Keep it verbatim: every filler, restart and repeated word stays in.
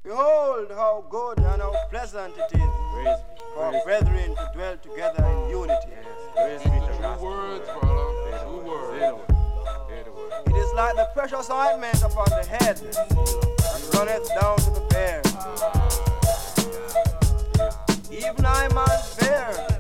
Behold how good and how pleasant it is Praise for praise brethren to dwell together in unity. Yes, praise be to True God. words, brother. True words. Hear the word. It is like the precious ointment upon the head that runneth down to the bear. Even I man's bear.